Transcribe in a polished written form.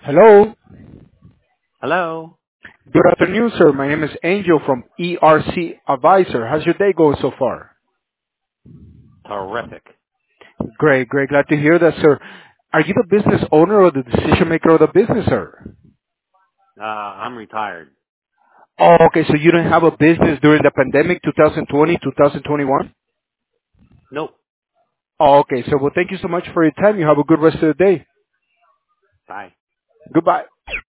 Hello. Hello. Good afternoon, sir. My name is Angel from ERC Advisor. How's your day going so far? Terrific. Great, great. Glad to hear that, sir. Are you the business owner or the decision maker of the business, sir? I'm retired. Oh, okay. So you didn't have a business during the pandemic, 2020, 2021? Nope. Oh, okay. So, well, thank you so much for your time. You have a good rest of the day. Bye. Goodbye.